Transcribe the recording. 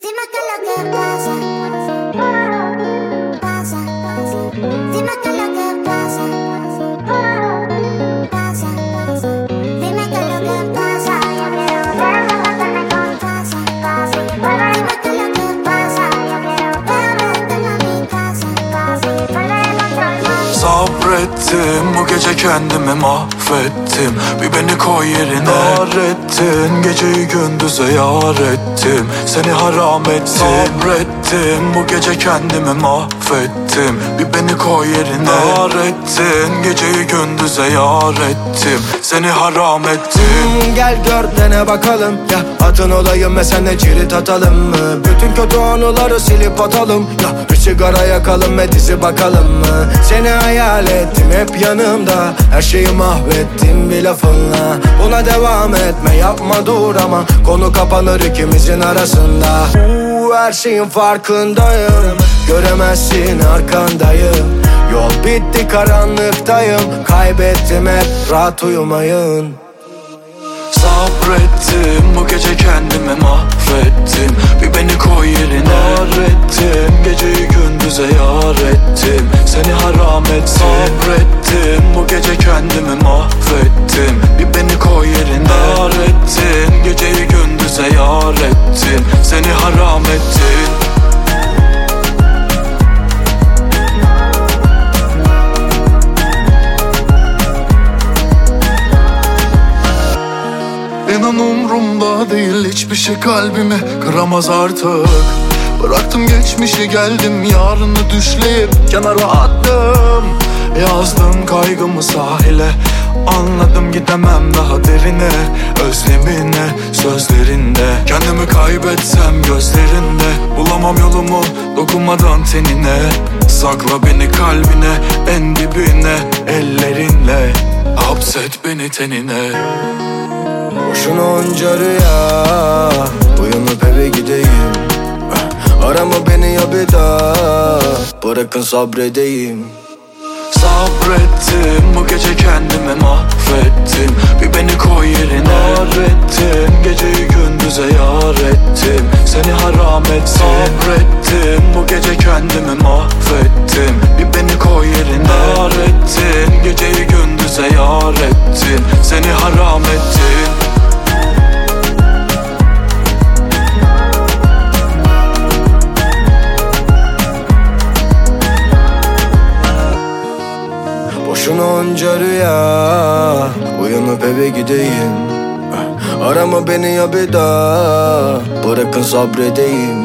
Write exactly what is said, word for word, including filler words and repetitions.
Dime qué es lo que pasa, pasa, dime qué es lo que pasa, pasa, dime qué es lo que pasa, yo quiero verlo cuando me pasa, pasa, dime qué es lo que pasa, yo quiero verlo en mi casa, pasa, Sabrettim, bu gece kendimi mahvettim. Bir beni koy yerine, dar ettin. Geceyi gündüze yar ettim, seni haram ettim. Sabrettim, bu gece kendimi mahvettim. Bir beni koy yerine, dar ettin. Geceyi gündüze yar ettim, seni haram ettim. hmm, Gel gör dene bakalım ya, atın olayım ve senle cirit atalım mı? Bütün kötü anıları silip atalım ya, bir sigara yakalım ve dizi bakalım mı? Seni hayal ettim hep yanımda, her şeyi mahvettim bir lafınla. Buna devam etme, yapma dur ama konu kapanır ikimizin arasında. Uuu, her şeyin farkındayım, göremezsin arkandayım. Yol bitti karanlıktayım, kaybettim hep rahat uyumayın. Sabrettim, bu gece kendimi mahvettim. Bir beni koy yerine, dar ettim. Geceyi gündüze yar ettim, seni haram ettim. Sabrettim, bu gece kendimi mahvettim. Bir beni koy yerine, dar ettin. Geceyi gündüze yar ettim, seni haram ettin. İnan umrumda değil hiçbir şey, kalbimi kıramaz artık. Bıraktım geçmişi, geldim yarını düşleyip kenara attım. Yazdım kaygımı sahile, anladım gidemem daha derine. Özlemine, sözlerinde, kendimi kaybetsem gözlerinde. Bulamam yolumu dokunmadan tenine. Sakla beni kalbine, en dibine ellerinle. Hapset beni tenine. Boşuna onca rüya, uyanıp eve gideyim. Arama beni ya bir daha, bırakın sabredeyim. Sabrettim, bu gece kendimi mahvettim. Bir beni koy yerine, dar ettim. Geceyi gündüze yar ettim, seni haram ettim. Sabrettim, bu gece kendimi mahvettim. Bir beni koy yerine, dar ettin. Geceyi gündüze yar ettim, seni haram ettim. Boşuna onca rüya, uyanıp eve gideyim. Arama beni ya bir daha, bırakın sabredeyim.